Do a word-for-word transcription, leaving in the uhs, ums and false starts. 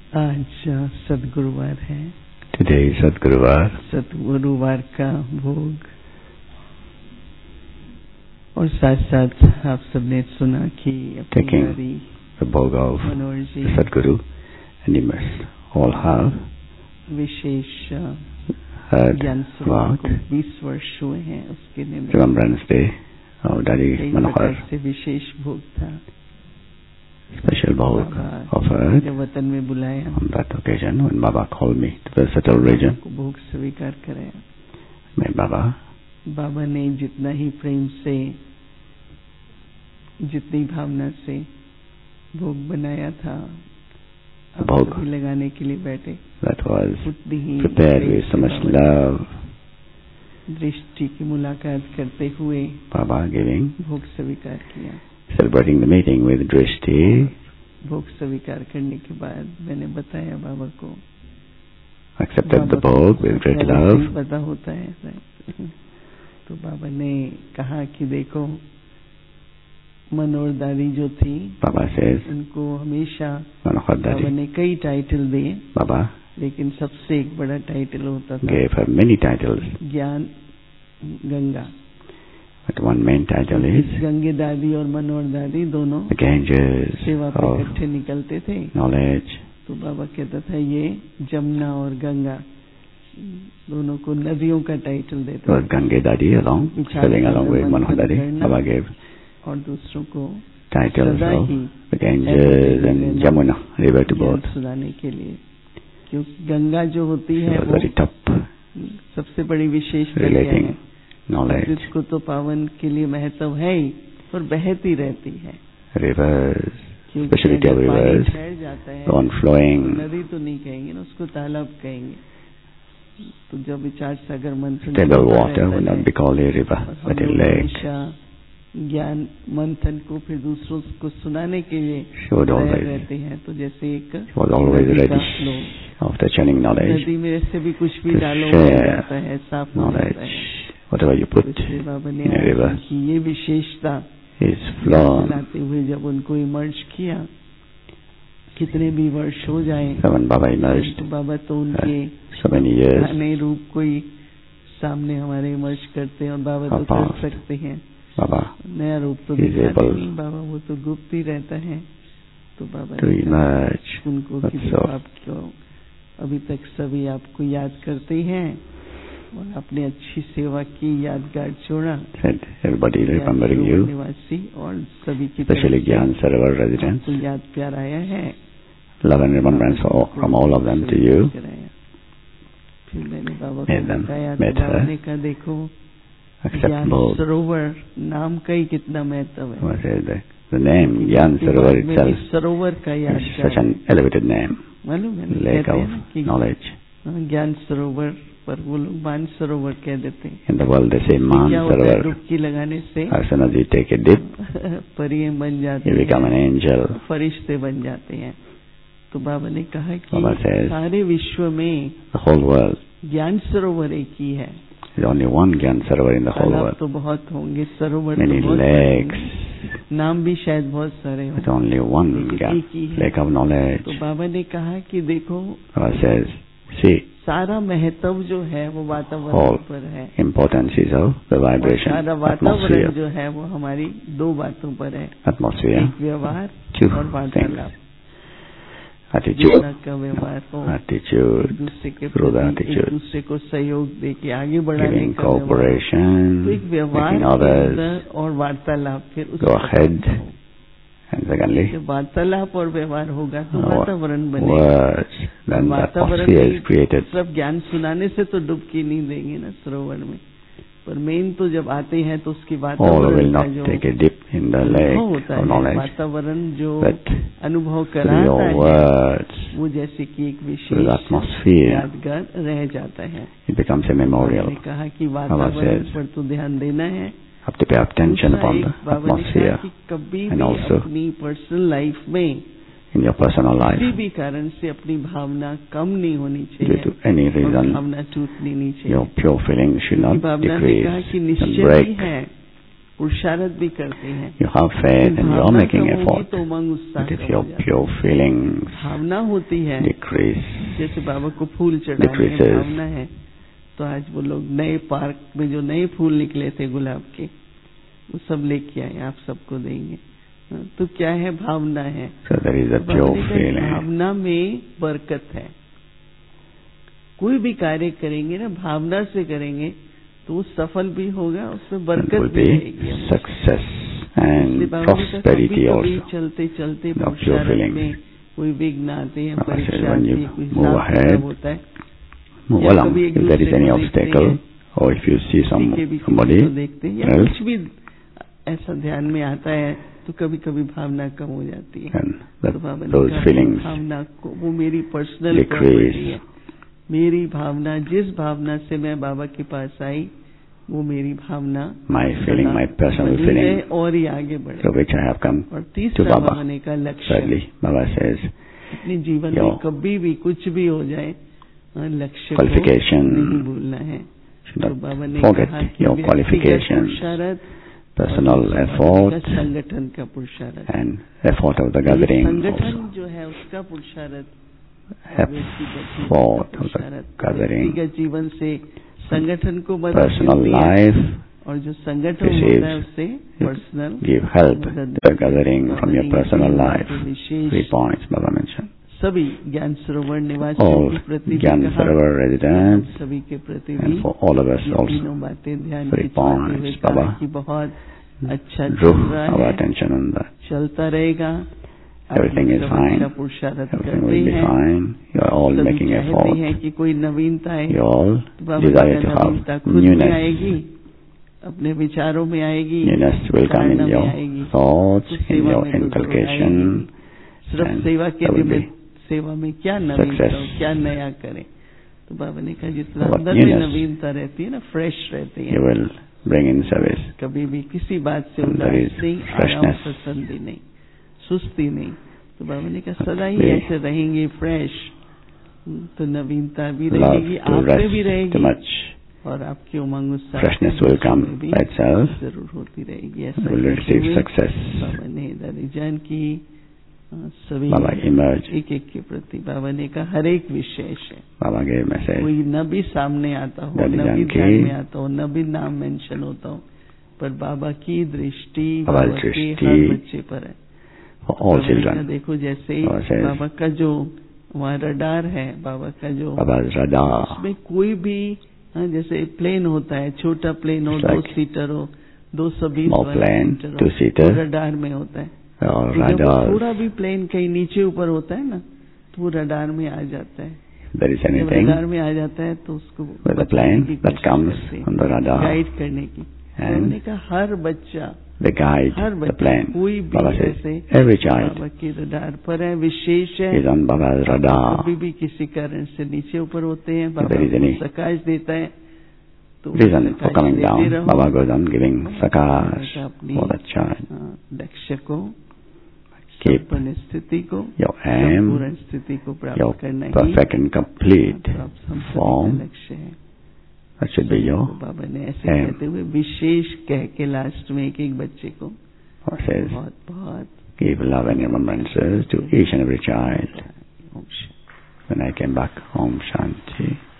आज सद्गुरुवार है। Today is Sadguruvar. सद्गुरुवार का भोग और साथ साथ आप सबने सुना कि Taking the bhog of Manohar ji the Sadguru, and you must all have wishes heard ज्ञान सरोवर about को बीस वर्ष हुए हैं, उसके निमित्त Remembrance Day of Daddy कई Manohar. प्रकार से विशेष भोग था। Special bhog बाबा offered जब वतन में बुलाया on that occasion when Baba called me to the settled region. को भोग स्वीकार कराया। May Baba, बाबा ने जितना ही प्रेम से, जितनी भावना से भोग बनाया था, अब भोग सभी लगाने के लिए बैठे, that was उतनी ही prepared with so much love. दृष्टि की मुलाकात करते हुए Baba giving, भोग स्वीकार किया। celebrating the meeting with Drishti. भोग स्वीकार करने के बाद मैंने बताया बाबा को, Accepted the bhog with great love. पता होता है। तो बाबा ने कहा कि देखो, मनोहर दादी जो थी, Baba says, उनको हमेशा Manohar बाबा Daddy, ने कई टाइटल दिए, Baba लेकिन सबसे एक बड़ा टाइटल होता था gave her many titles, ज्ञान Ganga. but one main title is Gange दादी और मनोहर दादी दोनों the Ganges सेवा पे of इकट्ठे निकलते थे। knowledge. तो बाबा कहता था ये जमुना और गंगा दोनों को नदियों का टाइटल देता So Gange Daddy along, sailing along with Manohar Daddy, Baba gave और दूसरों को titles सदा of he the Ganges and Jamuna river to both. सुनाने के लिए, क्योंकि गंगा जो होती She है was वो very top, सबसे बड़ी विशेषता relating है। knowledge. जिसको तो पावन के लिए महत्व है ही, और बहती रहती है। Rivers, क्योंकि speciality of अगर पानी rivers, ठहर जाता है, on flowing. नदी तो नहीं कहेंगे ना, उसको तालाब कहेंगे। तो जब विचार सागर मंथन Stable water would not be called a river, but a lake. ज्ञान मंथन को फिर दूसरों को सुनाने के लिए She would always, रहते हैं। तो जैसे एक she was always ready after churning knowledge नदी में ऐसे भी कुछ भी to डालो हो share जाता है, साफ हो जाता knowledge. है। Whatever you put इसलिए बाबा ने in a river कि ये विशेषता is flown. लाते हुए जब उनको इमर्ज किया, कितने भी वर्ष हो जाए, So when Baba emerged, तो बाबा तो उनके so many years, नए रूप को ही सामने हमारे इमर्ज करते हैं, और बाबा तो कर सकते हैं। Baba नया रूप तो is दिखाते able नहीं, बाबा वो तो गुप्त ही रहता है। तो बाबा to ने कहा emerge. उनको कि That's all. आपको अभी तक सभी आपको याद करते हैं, और आपने अच्छी सेवा की, यादगार छोड़ा। Said everybody remembering you, निवासी और सभी की especially Gyan Sarovar residents. तो याद प्यार आया है, Love and remembrance from all of them to you. फिर मैंने बाबा Made को them, बताया, met तो बाबा her. ने कहा देखो, Accept ज्ञान both. सरोवर नाम का ही कितना महत्व है। Was it the, the name Gyan Sarovar itself सरोवर का is याद such an elevated name, मालूम है ना, lake कहते of हैं ना कि knowledge. ज्ञान सरोवर, पर वो लोग मान सरोवर कह देते हैं। In the world they say Man क्या होता है, Sarovar. डुबकी लगाने से As soon as you take a dip, परियां बन जाते you become an हैं, angel. फरिश्ते बन जाते हैं। तो बाबा ने कहा कि Baba says, सारे विश्व में the whole world, ज्ञान सरोवर एक ही है। there's only one Gyan Sarovar in the whole तालाब world. तो बहुत होंगे, सरोवर Many तो बहुत lakes, होंगे, नाम भी शायद बहुत सारे but हों, only one Gyan, एक ही है। lake of knowledge. तो बाबा ने कहा कि देखो, Baba says, see, सारा महत्व जो है वो वातावरण all पर है, importance is of the और vibration, सारा वातावरण atmosphere, जो है वो हमारी दो बातों पर है, atmosphere, एक व्यवहार two और things, वार्तालाप। attitude, दूसरा का व्यवहार हो, attitude, दूसरे के through the प्रति एक attitude, दूसरे को सहयोग दे के आगे बढ़ाने giving का व्यवहार। cooperation, तो एक व्यवहार making के others अंदर और वार्तालाप, फिर उस go ahead, and secondly, जब वार्तालाप और व्यवहार होगा तो Wo- वातावरण बनेगा। words, then the वातावरण atmosphere में is created. सिर्फ ज्ञान सुनाने से तो डुबकी नहीं देंगे ना सरोवर में, पर मेन तो जब आते हैं तो उसकी All वातावरण will का not जो take a dip in the lake अनुभव होता of है, knowledge, वातावरण जो but अनुभव through कराता your है, words, वो जैसे कि एक through the विशेष atmosphere, यादगार रह जाता है। it becomes a memorial. मैंने कहा कि वातावरण पर तो ध्यान देना है, Have to pay attention दूसरा upon एक the बाबा ने कहा atmosphere कि कभी and भी also अपनी पर्सनल लाइफ में in your personal life, किसी भी कारण से अपनी भावना कम नहीं होनी due चाहिए, to any और reason, भावना टूटनी नहीं चाहिए। your pure feelings should not भावना ने कहा decrease कि and निश्चय भी break. है पुरुषार्थ भी करते हैं। You have faith and you are making effort. तो उमंग उत्साह But if your pure feelings भावना होती है, decrease, जैसे बाबा को फूल चढ़ाने decreases, भावना है, तो आज वो लोग नए पार्क में जो नए फूल निकले थे गुलाब के, वो सब लेके आए, आप सबको देंगे। तो क्या है? भावना है। so there is a pure feeling. भावना में बरकत है। कोई भी कार्य करेंगे ना भावना से करेंगे तो वो सफल भी होगा, उसमें बरकत भी रहेगी। Success and prosperity also. चलते चलते of pure feeling. में कोई विघ्न आते हैं, परीक्षा when you आती है, move ahead, होता है, move along. If there is any obstacle, or if you see some somebody देखते हैं या कुछ भी ऐसा ध्यान में आता है तो कभी कभी भावना कम हो जाती है। तो those feelings भावना को, वो मेरी पर्सनल प्रॉपर्टी है। मेरी भावना, जिस भावना से मैं बाबा के पास आई, वो मेरी भावना my feeling, my personal feeling, और ही आगे बढ़े। So which I have come और तीसरा बनने का लक्ष्य। Thirdly, Baba says, अपने जीवन में कभी भी कुछ भी हो जाए, लक्ष्य को नहीं भूलना है। तो बाबा ने कहा कि your qualifications, personal effort, संगठन का पुरुषार्थ, and effort of the gathering, संगठन जो है उसका पुरुषार्थ, effort of the gathering, व्यक्तिगत जीवन से संगठन को personal life, और जो संगठन होता है उससे personal give help to the gathering from your personal life. Three points Baba mentioned. सभी ज्ञान सरोवर निवासियों के प्रति, ज्ञान सरोवर residents, सभी के प्रति, and for all of us also. तीनों बातें ध्यान Three points Baba की बहुत अच्छा drew our attention on that. चलता रहेगा। Everything is fine. Everything will be fine. You are all making effort. है कि कोई नवीनता है, you all desire to have newness. आएगी, अपने विचारों में आएगी, newness will come in your thoughts, in your inculcation, सिर्फ सेवा के लिए में सेवा में क्या नवीनता, क्या नया करें। तो बाबा ने कहा जितना अंदर में नवीनता रहती है ना, फ्रेश रहती है, you will bring in service. कभी भी किसी बात से उदास नहीं, आराम पसंद नहीं, सुस्ती नहीं। तो बाबा ने कहा सदा ही ऐसे रहेंगे फ्रेश, तो नवीनता भी रहेगी, आप में भी रहेगी, और आपकी उमंग उत्साह freshness will come by itself, जरूर होती रहेगी। ऐसा will receive success. बाबा ने दादीजान की सभी एक एक के प्रति बाबा ने कहा हर एक विशेष है। बाबा के मैसेज, कोई न भी सामने आता हो, न भी ध्यान में आता हो, न भी नाम मेंशन होता हो, पर बाबा की दृष्टि बाबा के हर बच्चे पर है। all children. देखो जैसे ही बाबा का जो वहाँ रडार है, बाबा का जो रडार, उसमें कोई भी जैसे प्लेन होता है, छोटा प्लेन हो, दो सीटर हो, दो सौ बीस सीटर रडार में होता है, और जब थोड़ा भी प्लेन कहीं नीचे ऊपर होता है ना, तो वो रडार में आ जाता है। There is anything, रडार में आ जाता है तो उसको the plane that comes on the radar, guide करने की। हमने कहा हर बच्चा, the guide, her the plane, कोई भी ऐसे every child बाबा के रडार पर है, विशेष है, is on Baba's radar. कभी भी किसी कारण से नीचे ऊपर होते हैं, बाबा को सकाश देता है, तो reason for coming down, Baba goes on giving sakash for the child. लक्ष्य को, keep स्थिति को, your aim, पूर्ण स्थिति को प्राप्त your करना ही perfect and complete form. लक्ष्य है। That should be your बाबा ने ऐसे कहते हुए विशेष कह के लास्ट में एक एक बच्चे को बहुत बहुत give love and remembrances to each and every child. When I came back, Om Shanti.